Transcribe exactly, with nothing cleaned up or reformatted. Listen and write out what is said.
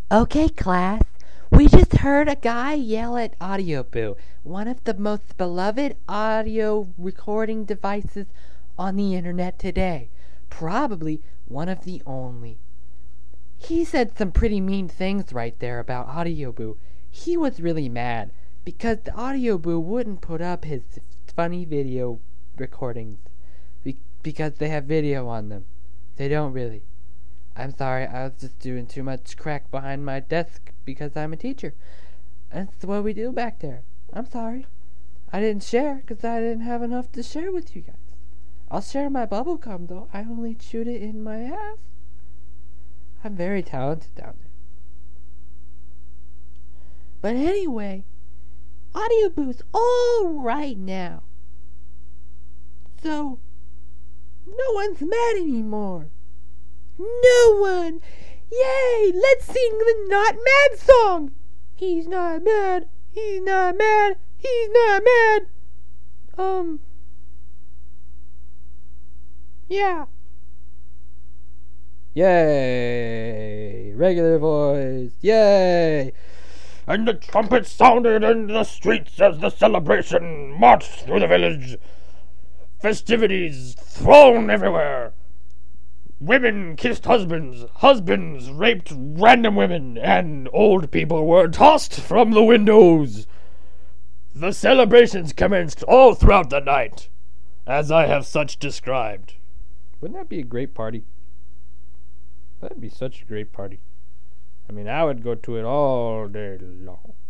Okay, class. We just heard a guy yell at Audio Boo, one of the most beloved audio recording devices on the internet today. Probably one of the only. He said some pretty mean things right there about Audio Boo. He was really mad because the Audio Boo wouldn't put up his funny video recordings be- because they have video on them. They don't really. I'm sorry, I was just doing too much crack behind my desk because I'm a teacher. That's what we do back there. I'm sorry. I didn't share because I didn't have enough to share with you guys. I'll share my bubble gum, though. I only chewed it in my ass. I'm very talented down there. But anyway, Audio Boo's all right now. So, no one's mad anymore. No one! Yay! Let's sing the Not Mad song! He's not mad. He's not mad. He's not mad. Um. Yeah. Yay! Regular voice. Yay! And the trumpets sounded in the streets as the celebration marched through the village. Festivities thrown everywhere. Women kissed husbands, husbands raped random women, and old people were tossed from the windows. The celebrations commenced all throughout the night, as I have such described. Wouldn't that be a great party? That'd be such a great party. I mean, I would go to it all day long.